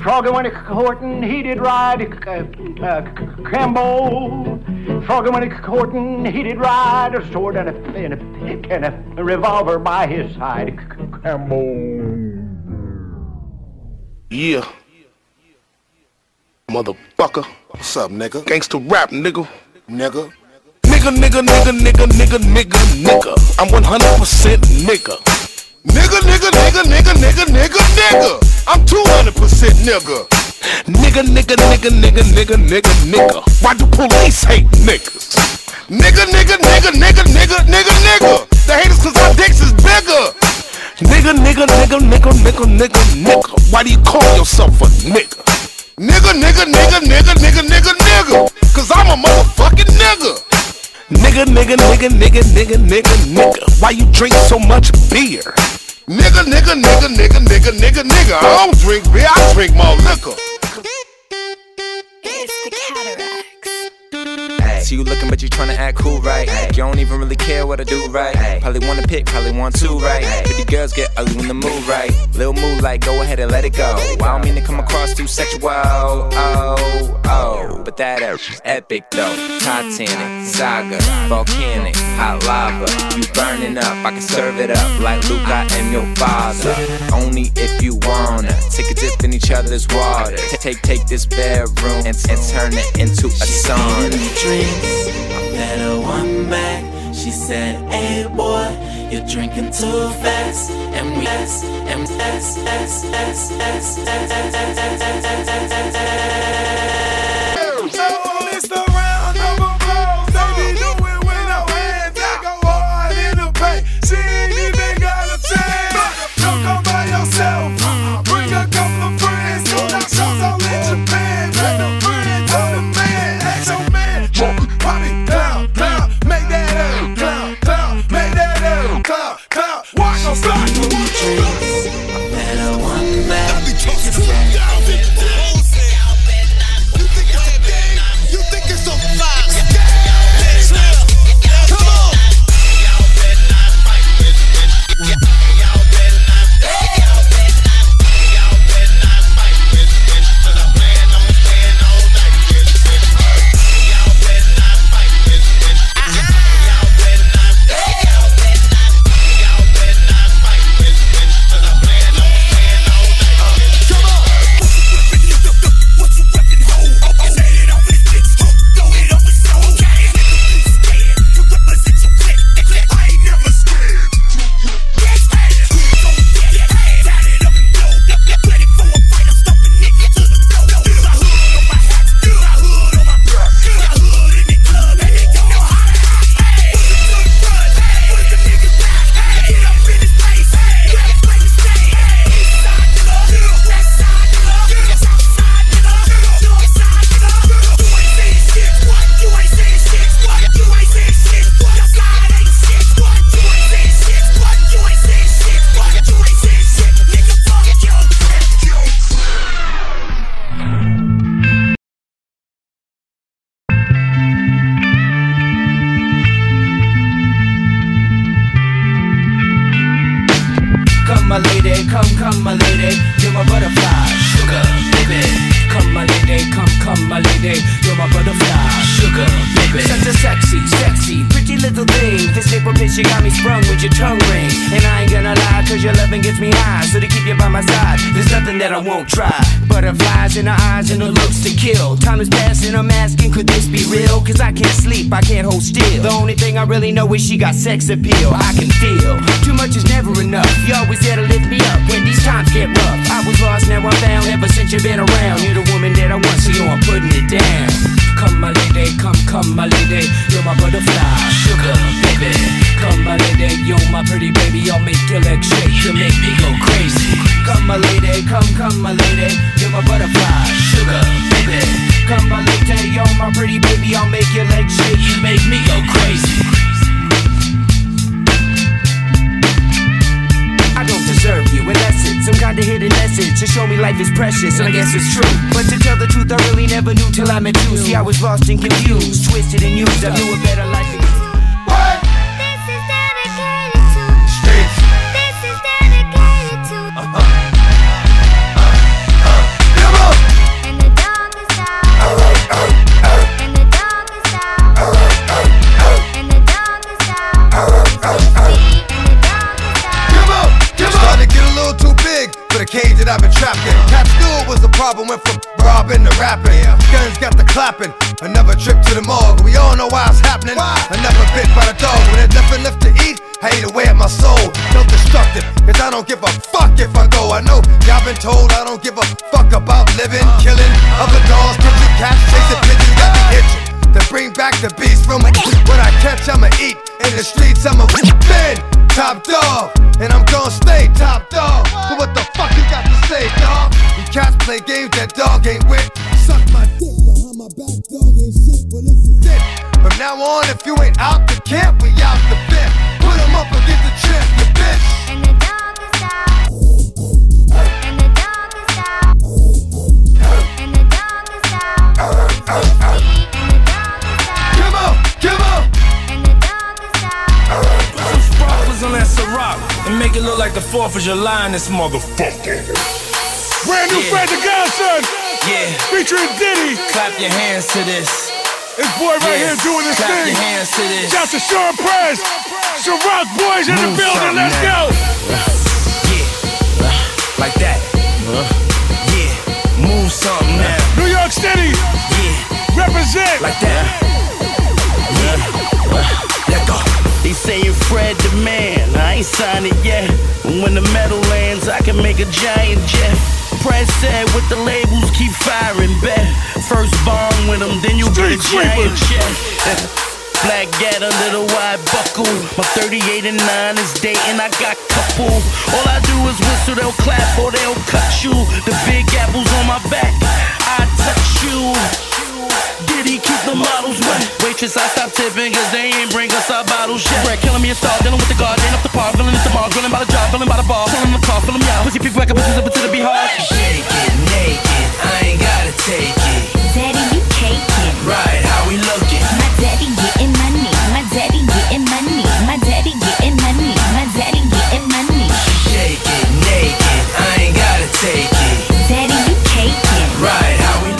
Froggy went a-courtin', he did ride Crambo. Froggy went a-courtin', he did ride a sword and a revolver by his side. Crambo. Yeah. Motherfucker. What's up, nigga? Gangsta rap, nigga. Nigga. Nigga. I'm 100% nigga. Nigga. I'm 200% nigga. Nigga. Why do police hate niggas? Nigga. The haters cause our dicks is bigger. Nigga. Why do you call yourself a nigga? Nigga. Cause I'm a motherfucking nigga. Nigga. Why you drink so much beer? Nigga. I don't drink beer, I drink more liquor. It's the Cataracts. Ay. See you looking, but you tryna act cool, right? Ay. You don't even really care what I do, right? Ay. Probably wanna pick, probably want to, right? Ay. Pretty girls get ugly when the mood right. Lil' mood like, go ahead and let it go. I don't mean to come across too sexual, but that is epic though. Titanic, saga, volcanic, hot lava. You burning up, I can serve it up like Luke, I am your father. Only if you wanna take a dip in each other's water. Take this bedroom and turn it into a sauna. Drinks, I fed her one back. She said, hey boy, you're drinking too fast. And we It's the round of applause. They be doing with no hands. I go hard in the paint. She ain't even got a chance. Don't come by yourself. Bring a couple of friends. Go knock shots all in Japan. Bring the friends on the man. Ask your man. Pop it, clown. Make that clown. Make that clown. Watch them slide. I fed her one back. You think it's so fly? Come on. Come my lady, you're my butterfly, sugar, baby. Come my lady, come my lady, you're my butterfly, sugar, baby. Such a sexy, pretty little thing. This April bitch, you got me sprung with your tongue ring. And I ain't gonna lie, cause your loving gets me high. So to keep you by my side, there's nothing that I won't try. Butterflies in her eyes and her looks to kill. Time is passing, I'm asking, could this be real? Cause I can't sleep, I can't hold still. The only thing I really know is she got sex appeal. I can feel, too much is never enough. You always there to lift me up when these times get rough. I was lost, now I'm found, ever since you've been around. You're the woman that I want, so I'm putting it down. Come my lady, come my lady, you're my butterfly, sugar, baby. Come my lady, you're my pretty baby, I'll make your legs shake, you make me go crazy. Come my lady, come my lady, you're my butterfly, sugar, baby. Come my lady, you're my pretty baby, I'll make your legs shake, you make me go crazy. I don't deserve you, unless it's some kind of hidden message to show me life is precious, and I guess it's true. But to tell the truth, I really never knew till I met you. See, I was lost and confused, twisted and used. I knew a better life. What? This is dedicated to Streets. This is dedicated to Come on. knew it was a problem, went from robbing to rapping. Guns got the clapping, another trip to the morgue. We all know why it's happening. Another bit by the dog. When there's nothing left to eat, I hate away at my soul. Feel destructive, cause I don't give a fuck if I go. I know y'all been told I don't give a fuck about living, killing other dogs, catching cats, chasing pigeons, got me itching to bring back the beast from me. When I catch, I'ma eat. In the streets, I'ma been top dog, and I'm gon' stay top dog. But what the fuck you got to say, dog? You cats play games that dog ain't with. Suck my dick behind my back, dog ain't shit. Well, this is it. From now on, if you ain't out the camp, we out the bit. Put 'em up and get the trip, you bitch. And the dog is out. And the dog is out. And the dog is out. Come on, come on. And the dog is out. Put some sparklers on that Ciroc and make it look like the 4th of July in this motherfucker. Brand new Fred the Godson. Yeah. Featuring Diddy. Clap your hands to this. This boy right here doing his Clap thing. your hands to this. Shout to Sean Press. Ciroc boys in the building. Let's go. Yeah. Like that. Yeah. Move something now. New York City. Yeah. Represent. Like that. Let go. They saying Fred the man, I ain't signed it yet. But when the metal lands, I can make a giant jet. Press said with the labels, keep firing, bet. First bomb with them, then you get a giant jet. Black gat under the wide buckle. My 38 and 9 is dating, I got couple. All I do is whistle, they'll clap or they'll cut you. The big apples on my back, I touch you. Diddy keep the models wet. Waitress, I stop tipping cause they ain't bring us our bottles yet. Bread killing me a star, dealing with the guard, up the par, filling it the bar, grilling by the job, filling by the bar, filling the car, filling me out. Pussy people back up, pussies up into the beehard. Shake it naked, I ain't gotta take it. Daddy, you caking. Right, how we looking? My daddy getting money. My daddy getting money. My daddy getting money. My daddy getting money. Shake it naked, I ain't gotta take it. Daddy, you caking. Right, how we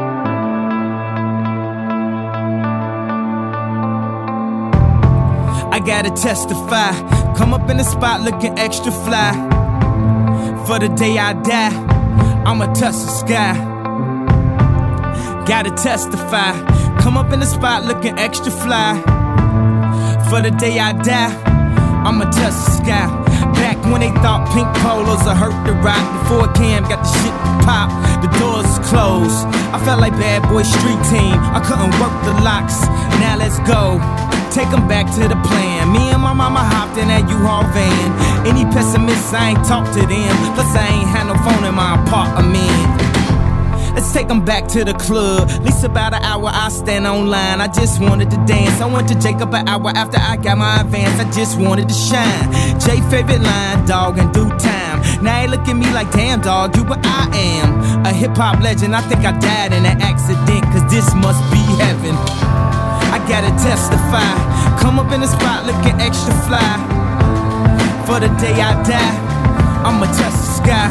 I gotta testify. Come up in the spot looking extra fly. For the day I die, I'ma touch the sky. Gotta testify. Come up in the spot looking extra fly. For the day I die, I'ma touch the sky. Back when they thought pink polos would hurt the rock. Before Cam got the shit to pop, the doors closed. I felt like bad boy street team. I couldn't work the locks. Now let's go. Take them back to the plan. Me and my mama hopped in that U-Haul van. Any pessimists, I ain't talk to them. Plus I ain't had no phone in my apartment. Let's take them back to the club. At least about an hour I stand online. I just wanted to dance. I went to Jacob an hour after I got my advance. I just wanted to shine. Jay favorite line, dog, in due time. Now they look at me like, damn dog, you what I am. A hip-hop legend, I think I died in an accident. Cause this must be heaven. I gotta testify. Come up in the spot looking extra fly. For the day I die, I'ma touch the sky.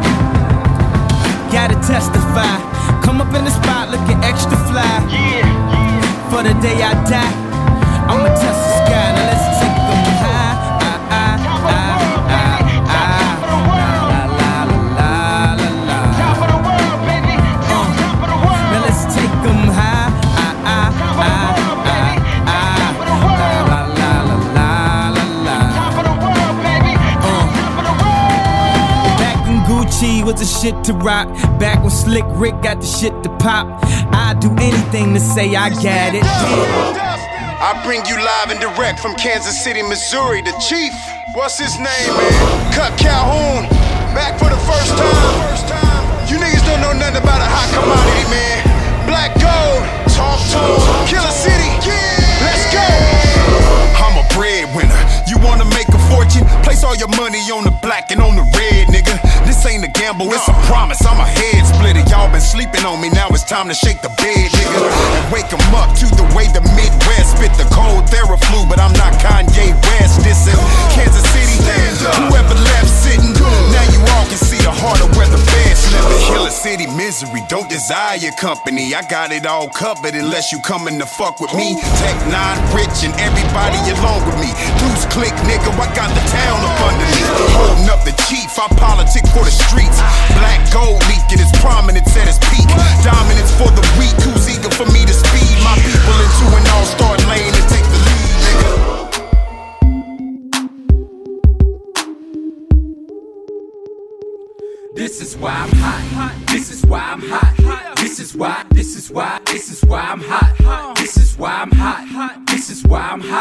Gotta testify. Come up in the spot looking extra fly. For the day I die, I'ma touch the sky. Now let's take them high. Now let's take them high. Was the shit to rock. Back when Slick Rick got the shit to pop. I'd do anything to say I got it. I bring you live and direct from Kansas City, Missouri. The Chief, what's his name, man? Cut Calhoun, back for the first time. You niggas don't know nothing about a hot commodity, man. Black gold, talk to him. Killer City, let's go. I'm a breadwinner. You wanna make a fortune? Place all your money on the black and on the red, nigga. This ain't a gamble, it's a promise. I'm a head splitter. Y'all been sleeping on me, now it's time to shake the bed, nigga. And wake 'em up to the way the Midwest spit the cold Theraflu. But I'm not Kanye West. This is Kansas City. Whoever left sitting, now you all can see the heart of where the bed slipping. Killer city misery, don't desire your company. I got it all covered unless you coming to fuck with me. Tech 9 rich and everybody along with me. Deuce click, nigga, I got the town up under me. Holding up the chief, I politic for the streets. Black gold leaking, its prominence at its peak. Dominance for the weak, who's eager for me to speed my people into an all-star lane and take the lead, nigga. This is why I'm hot. This is why I'm hot. This is why I'm hot. This is why I'm hot. This is why I'm hot. This is why I'm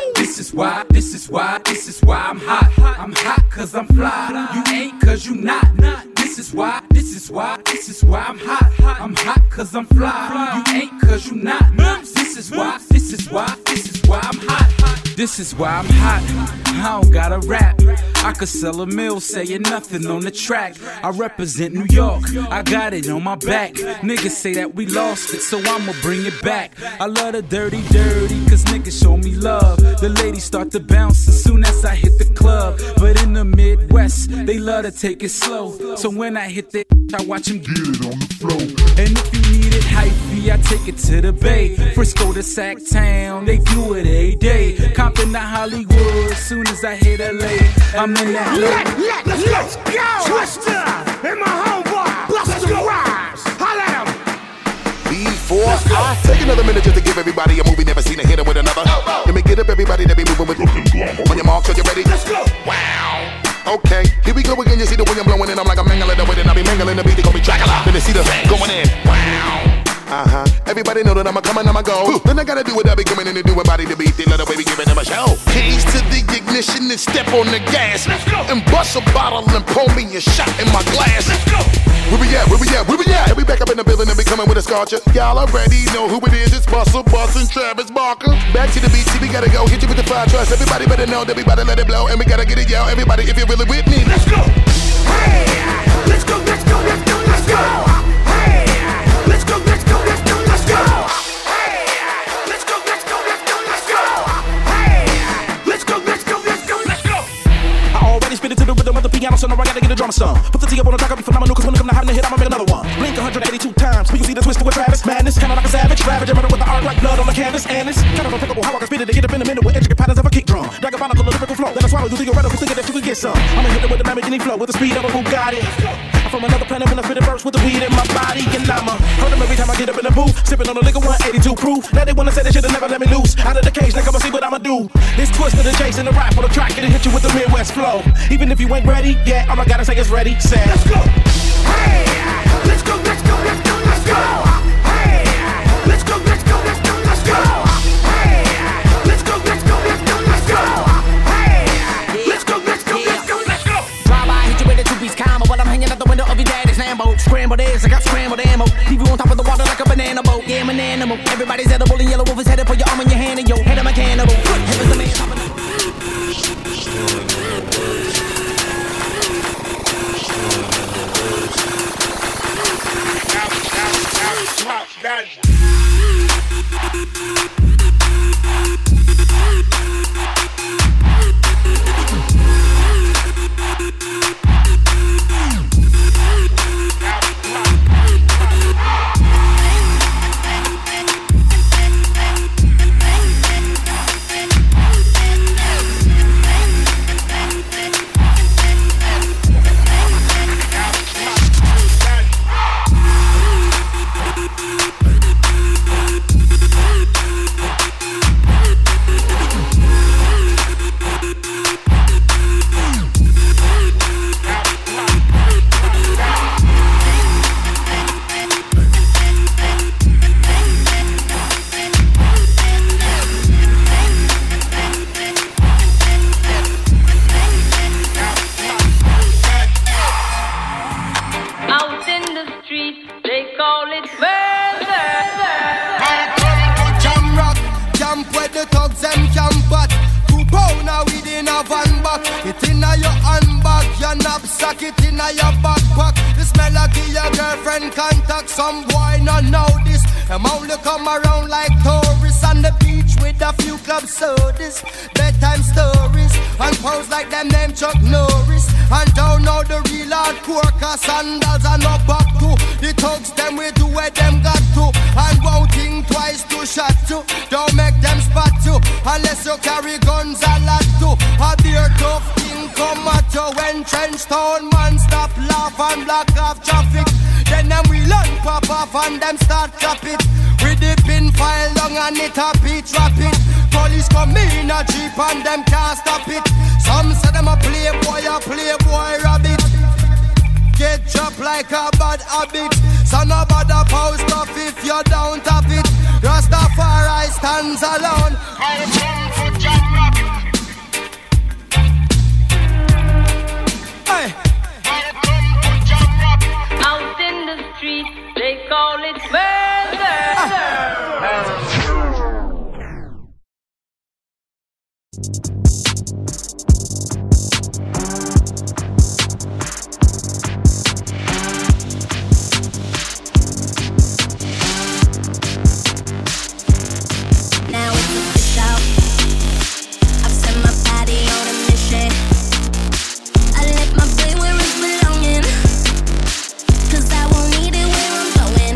hot. I'm hot cause I'm fly. You ain't cause you not. This is why I'm hot. I'm hot cause I'm fly. You ain't cause you not. This is why I'm hot. This is why I'm hot. I don't gotta rap. I could sell a mill saying nothing on the track. I represent New York, I got it on my back. Niggas say that we lost it, so I'ma bring it back. I love the dirty, cause niggas show me love. The ladies start to bounce as soon as I hit the club. But in the Midwest, they love to take it slow. So when I hit that, I watch them get it on the floor. And if you need it hypey, I take it to the Bay. Frisco to Sacktown, they do it every day. Compton to Hollywood, soon as I hit LA, I'm in that Let's go! Twister and my homeboy, Busta Rhymes. Holla at him. Before I take another minute just to give everybody a movie never seen a hit with another. Let me get up everybody that be moving with. On your mark, so you ready? Let's go! Wow! Okay, here we go again. You see the wind blowing in. I'm like a mangling the wind and I be mangling the beat. They call me Dracula. Then they see the going in. Wow! Everybody know that I'ma come and I'ma go. Then I gotta do what I be coming in and doing body to beat. They let the baby giving them a show. Keys to the ignition and step on the gas. Let's go. And bust a bottle and pour me a shot in my glass. Let's go. Where we at? And we back up in the building and be coming with a sculpture. Y'all already know who it is. It's Busta Bus and Travis Barker. Back to the beat, see we gotta go. Hit you with the fire trust. Everybody better know that we about to let it blow. And we gotta get it, yo. Everybody, if you're really with me, let's go. Hey, let's go. Hey, let's go. Hey, let's go. Let's go. Hey, let's go. I already spit it to the rhythm of the piano, so now I gotta get a drummer song. Put the T up on the track, I'll be phenomenal, cause when it come to having a hit, I'ma make another one. Blink 182 times, when you see the twist with Travis. Madness, kinda like a savage, ravage, murder with the art like blood on the canvas. And it's kind of unpickable how I can spit it to get up in a minute with intricate patterns of a kick drum. Diabolical lyrical flow, then I swallow through the theoretical, thinking that you can get some. I'ma hit it with the Lamborghini flow, with the speed of a Bugatti. I'm from another planet when I spit it verse with the weed in my body. And I'ma hurt them every time I get up in the booth, sipping on the liquor 182 proof. Now they wanna say they should've never let me loose. Out of the cage, now come and see what I'ma do. This twist of the chase and the rap on the track, it'll hit you with the Midwest flow. Even if you ain't ready, yeah, all I gotta say is ready, set. Let's go. Hey, let's go. Hey, let's go. Hey, let's go. Hey, let's go. Hey, let's go. Drive by, hit you with a two-piece combo, but I'm hanging out the window of your daddy's Lambo. Scrambled eggs, I got scrambled ammo. Leave you on top of the water like a banana boat. Yeah, I'm an animal. Everybody's edible and yellow wolf is headed for your arm in your hand and your head. I'm a cannibal. Here is the man. Some boy not know this. Them only come around like tourists on the beach with a few club sodas, bedtime stories, and pose like them name Chuck Norris. And don't know the real hardcore, cause sandals are not back to. The thugs them we do where them got to. And won't think twice to shot to. Don't make them spot you, unless you carry guns a lot to. A beer tough thing come at you. When trench town man stop laugh and block off traffic. Then them we learn pop off and them start chop it. With the pin file long and it a beat rapid. Police come in a jeep and them can't stop it. Some say them a playboy rabbit. Get chopped like a bad habit. So no bother post off if you don't tap it. Rastafari stands alone. Hey. Out in the street, they call it murder. Now it's official. I've set my body on a mission. I left my brain where it's belonging, 'cause I won't need it where I'm going.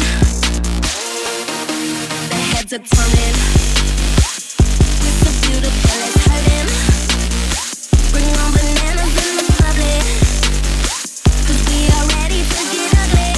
The heads are turning. We're so beautiful, it's hurting. Bring on bananas in the public, 'cause we are ready to get ugly.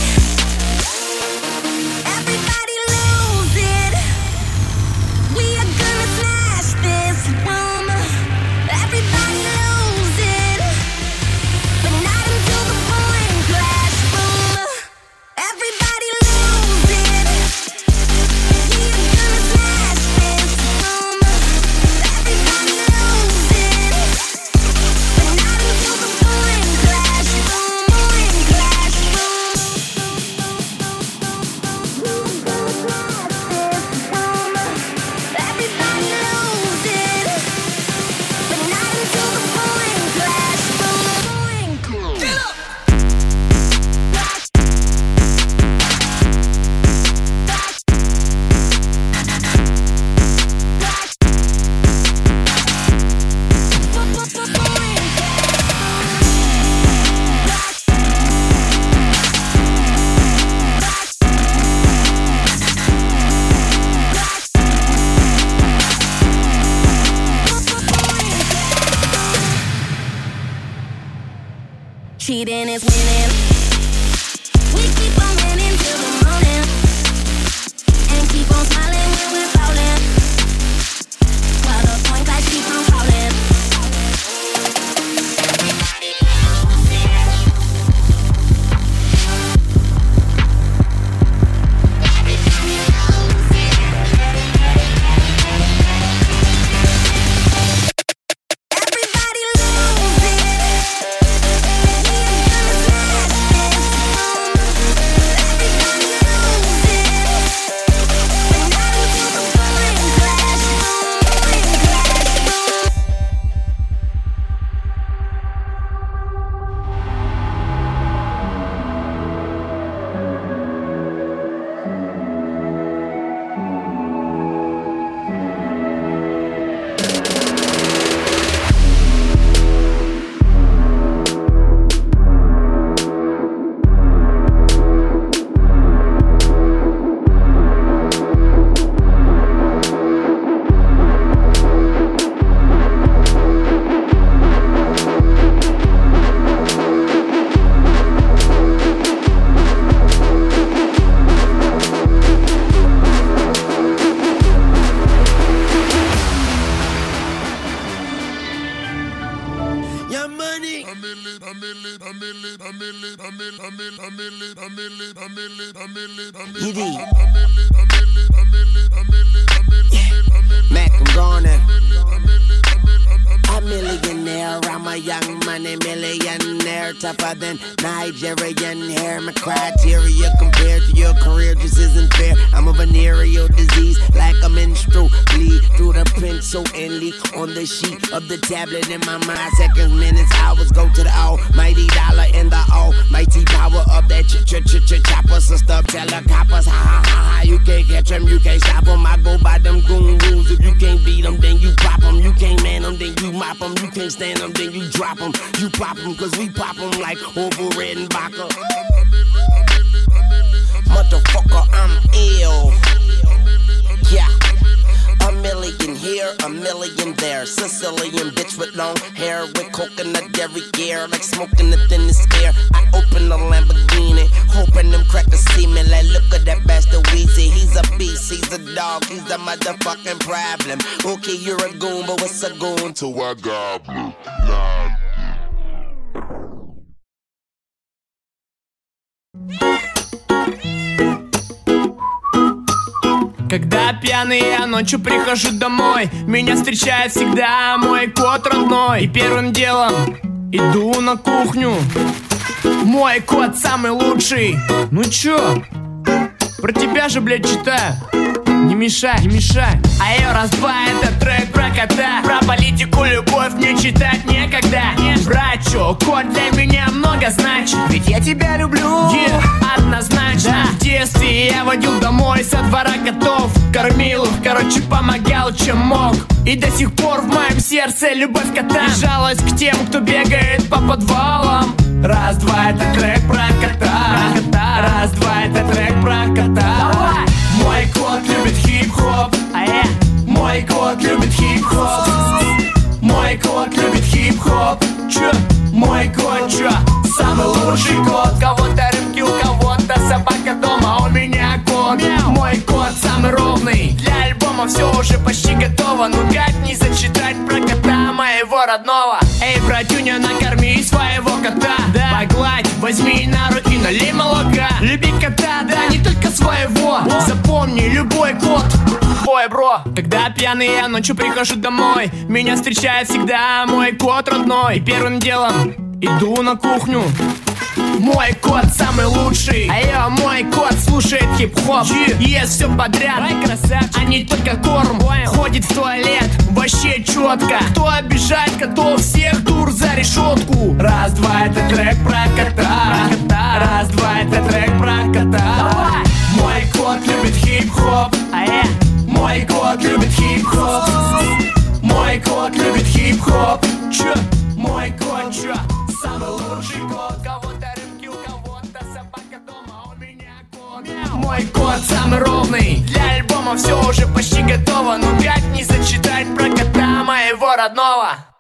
Everybody lose it. We are gonna smash this room. Everybody lose it, but not until the point crash boom. Everybody lose it. We are gonna smash this room. Everybody lose it, but not until the point crash boom. Point crash boom. Everybody lose it, but not until the point crash boom. Get up. Cheating is winning. We keep on winning till the morning, and keep on smiling when we're falling, while the point guys keep on calling. Everybody lose it. We are gonna smash this room. Everybody lose it, but not until the point crash boom. Point crash boom. Your money. Mac, I'm gonna. A millionaire, I'm a young money millionaire, tougher than Nigerian hair. My criteria compared to your career just isn't fair. I'm a venereal disease, like a menstrual bleed through the pencil and leak on the sheet of the tablet in my mind. Seconds, minutes, hours go to the almighty dollar and the almighty power of that chopper. So stop telling coppers, ha ha ha ha. you can't catch them, you can't stop them. I go by them goon rules. If you can't beat them, then you pop them. You can't man them, then you mop them. You can't stand them, then you drop them. You pop them, cause we pop them like Ovo Red and Vodka. Motherfucker, I'm ill. Yeah. A million here, a million there. Sicilian bitch with long hair, with coconut dairy gear, like smoking it in this air. I open the Lamborghini, hoping them crackers see me. Like, look at that bastard Weezy. He's a beast, he's a dog, he's the motherfucking problem. Okay, you're a goon, but what's a goon to a goblin? Nah. Когда пьяный я ночью прихожу домой, меня встречает всегда мой кот родной. И первым делом иду на кухню. Мой кот самый лучший. Ну чё? Про тебя же, блядь, читаю. Не мешай, не мешай. Айо, раз-два, это трек про кота. Про политику, любовь мне читать некогда. Брачо, кот для меня много значит. Ведь я тебя люблю, однозначно. В детстве я водил домой со двора котов. Кормил их, короче, помогал, чем мог. И до сих пор в моем сердце любовь к котам. И жалость к тем, кто бегает по подвалам. Раз-два, это трек про кота. Раз-два, это трек про кота. Давай! Мой кот любит хип-хоп. Мой кот любит хип-хоп. Мой кот любит хип-хоп. Чё? Мой кот, чё? Самый лучший кот. Кого-то рыбки, у кого-то собака дома. У меня кот. Мой кот самый ровный. Для альбома все уже почти готово. Ну как не зачитать про кота моего родного? Эй, братюня, накорми своего кота. Погладь, возьми на руки, налей молока. Люби кота, да, не только своего. Запомни, любой кот твой, бро. Когда пьяный я ночью прихожу домой, меня встречает всегда мой кот родной. И первым делом иду на кухню. Мой кот самый лучший. Айо, мой кот слушает хип-хоп. Ест все подряд, а не только корм. Ходит в туалет, вообще четко. Кто обижает котов, всех дур за решетку. Раз-два, это трек про кота. Раз-два, это трек про кота. Мой кот любит хип-хоп. Мой кот любит хип-хоп. Мой кот любит хип-хоп. Чё? Мой кот, чё? Самый лучший кот. Кого-то рыбки, у кого-то собака дома. У меня кот. Мой кот самый ровный. Для альбома все уже почти готово. Ну как не зачитать про кота моего родного?